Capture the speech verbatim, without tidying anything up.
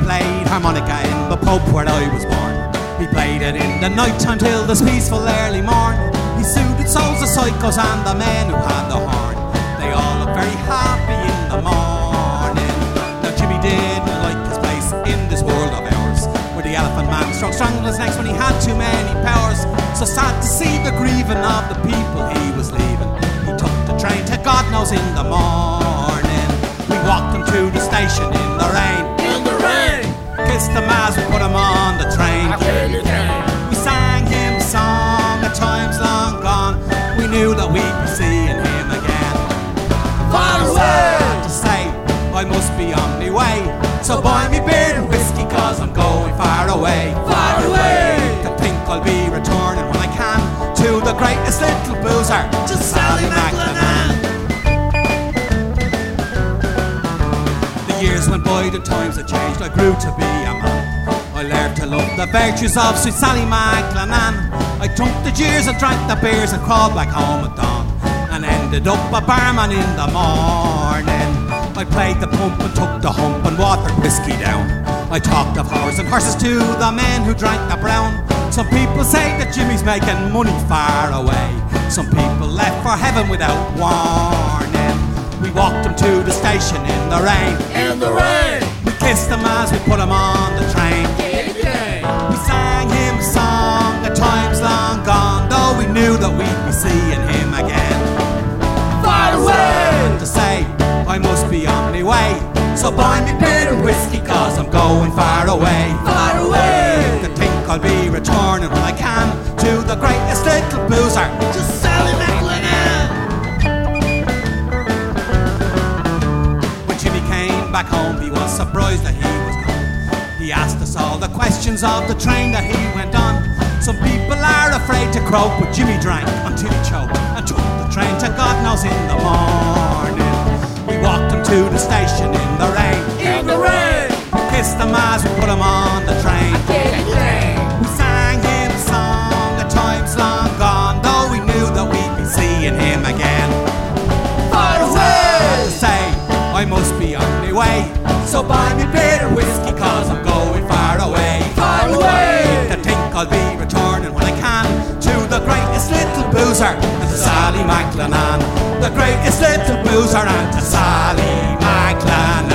played harmonica in the pub where I was born. He played it in the night time till this peaceful early morn. He suited souls, the psychos and the men who had the horn. They all looked very happy in the morning. Now Jimmy didn't like his place in this world of ours, where the elephant man strong strangled his necks when he had too many powers. So sad to see the grieving of the people he was leaving. He took the train to God knows in the morning. We walked him to the station in the rain. In the rain. Kissed him as we put him on the train. We sang him a song at times long gone. We knew that we'd be seeing him again. Far away. Sad to say, I must be on my way. So buy me beer and whiskey, cause I'm going far away. Far away. To think I'll be returning when I can to the greatest little boozer, To Sally McLennan. The years went by, the times had changed, I grew to be a man. I learned to love the virtues of sweet Sally McLennan. I took the jeers and drank the beers and crawled back home at dawn, and ended up a barman in the morning. I played the pump and took the hump and watered whiskey down. I talked of horse and horses to the men who drank the brown. Some people say that Jimmy's making money far away. Some people left for heaven without warning. We walked him to the station in the rain. In the rain. We kissed him as we put him on the train. We sang him a song at times long gone, though we knew that we'd be seeing him again. Far away. To say, I must be on my way. So buy me beer and whiskey, cause I'm going far away. Far away. To think I'll be returning when I can to the greatest little boozer, To Sally McLennan. When Jimmy came back home, he was surprised that he was gone. He asked us all the questions of the train that he went on. Some people are afraid to croak, but Jimmy drank until he choked and took the train to God knows in the morning. We walked him to the station in the rain. In the rain. Kissed him as we put him on the train. We sang him a song at times long gone, though we knew that we'd be seeing him again. Far away. To say, I must be on my way. So buy me beer and whiskey, cause I'm going far away. Far away. To think I'll be returning when I can to the greatest little boozer, and to Sally McLennan. The greatest little boozer, and to Sally McLennan.